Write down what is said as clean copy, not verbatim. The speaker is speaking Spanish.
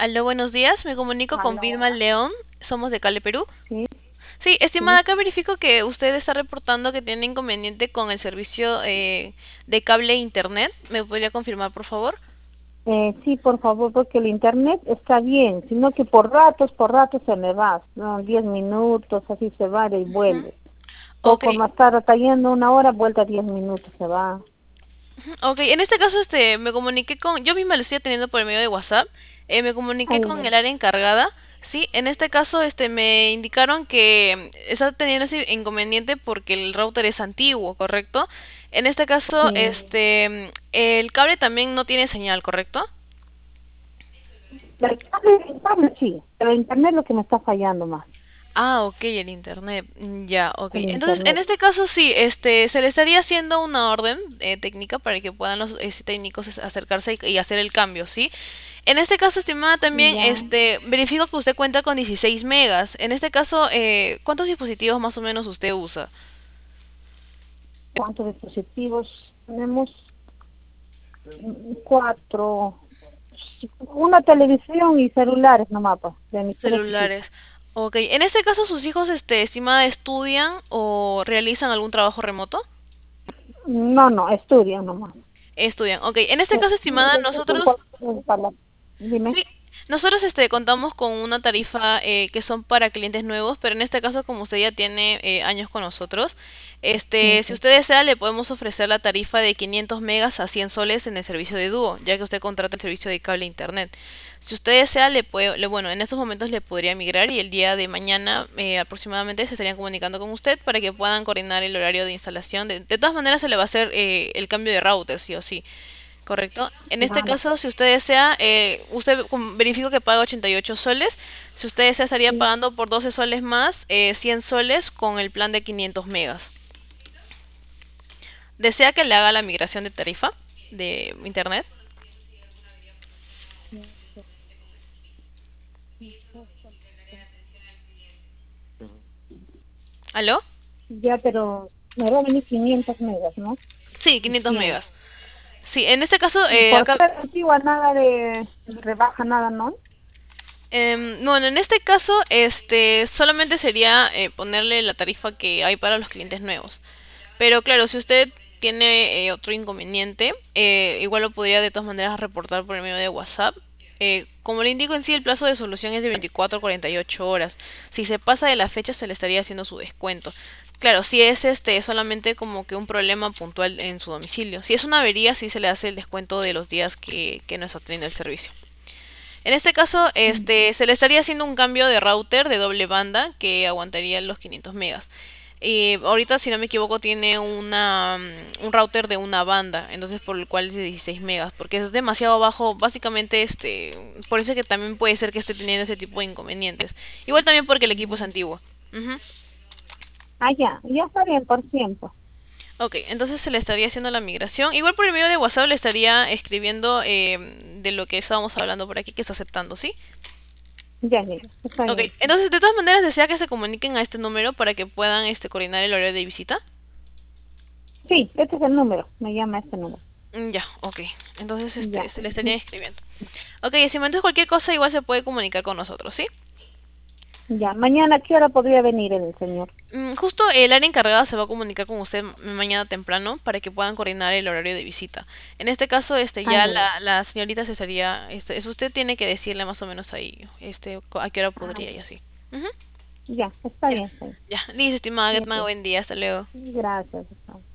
Aló, buenos días. Me comunico con Vilma Aló, León. Somos de Cale, Perú. sí, Sí, estimada, sí. acá verifico que usted está reportando que tiene inconveniente con el servicio de cable e internet. ¿Me podría confirmar, por favor? Sí, por favor, porque el internet está bien, sino que por ratos se me va, ¿no? 10 minutos, así se va y Ujú. vuelve. Ok, Poco más tarde, está yendo una hora, vuelta 10 minutos, se va. ok. En este caso, me comuniqué con, yo misma lo estoy atendiendo por el medio de WhatsApp. Me comuniqué Ay, con el área encargada. Sí, en este caso, me indicaron que está teniendo ese inconveniente porque el router es antiguo, ¿correcto? En este caso, sí. el cable también no tiene señal, ¿correcto? El cable sí, pero el internet es lo que me está fallando más, Ah, ok, el internet. Ya, ok. el Entonces, en internet. este caso sí, se le estaría haciendo una orden técnica para que puedan los técnicos acercarse y hacer el cambio, ¿sí? En este caso, estimada, también, Ya, verifico que usted cuenta con 16 megas. En este caso, ¿cuántos dispositivos más o menos usted usa? ¿cuántos dispositivos tenemos? Cuatro, una televisión y celulares nomás, pues, de mis tres hijitos. Celulares. Ok. En este caso, ¿sus hijos, estimada, estudian o realizan algún trabajo remoto? No, no, estudian nomás. Estudian. Ok. En este caso, estimada, nosotros Dime. sí, nosotros contamos con una tarifa que son para clientes nuevos, pero en este caso como usted ya tiene años con nosotros, si Ujú. usted desea le podemos ofrecer la tarifa de 500 megas a 100 soles en el servicio de dúo, ya que usted contrata el servicio de cable e internet. Si usted desea bueno, en estos momentos le podría migrar y el día de mañana aproximadamente se estarían comunicando con usted para que puedan coordinar el horario de instalación. De todas maneras se le va a hacer el cambio de router, sí o sí. Correcto. En este Nada. caso, si usted desea, verifico que paga 88 soles. Si usted desea, estaría Sí. pagando por 12 soles más, 100 soles con el plan de 500 megas. ¿Desea que le haga la migración de tarifa de internet? ¿Aló? Ya, pero me va a venir 500 megas, ¿no? Sí, Y 500 100. megas. Sí, en este caso, Y por acá... ser antigua, nada de rebaja, nada, ¿no? Bueno, en este caso, solamente sería ponerle la tarifa que hay para los clientes nuevos. Pero claro, si usted tiene otro inconveniente, igual lo podría de todas maneras reportar por el medio de WhatsApp. Como le indico en sí, el plazo de solución es de 24 a 48 horas. Si se pasa de la fecha, se le estaría haciendo su descuento. Claro, si es solamente como que un problema puntual en su domicilio. Si es una avería, sí se le hace el descuento de los días que no está teniendo el servicio. En este caso, Mm. se le estaría haciendo un cambio de router de doble banda que aguantaría los 500 megas. Y ahorita, si no me equivoco, tiene un router de una banda, entonces por el cual es de 16 megas, porque es demasiado bajo, básicamente, por eso es que también puede ser que esté teniendo ese tipo de inconvenientes. Igual también porque el equipo es antiguo. Ujú. Ah, ya está bien por ciento. Ok, entonces se le estaría haciendo la migración. Igual por el medio de WhatsApp le estaría escribiendo de lo que estábamos hablando por aquí, que está aceptando, ¿sí? Ya, mira, está Ok, bien. entonces de todas maneras desea que se comuniquen a este número para que puedan coordinar el horario de visita. Sí, este es el número, me llama este número. Ya, ok. Entonces Ya, se le estaría escribiendo. Ok, si me entonces cualquier cosa igual se puede comunicar con nosotros, ¿sí? ya. Mañana, ¿a qué hora podría venir el señor? Justo el área encargada se va a comunicar con usted mañana temprano para que puedan coordinar el horario de visita. En este caso, Ah, ya ya, ya. la señorita se estaría, usted tiene que decirle más o menos ahí, a qué hora Ah, podría y así. Ujú. ya, está Ya, bien, está bien. ya. Listo, estimada, que Ya, tenga pues. buen día, hasta luego. Gracias. Está.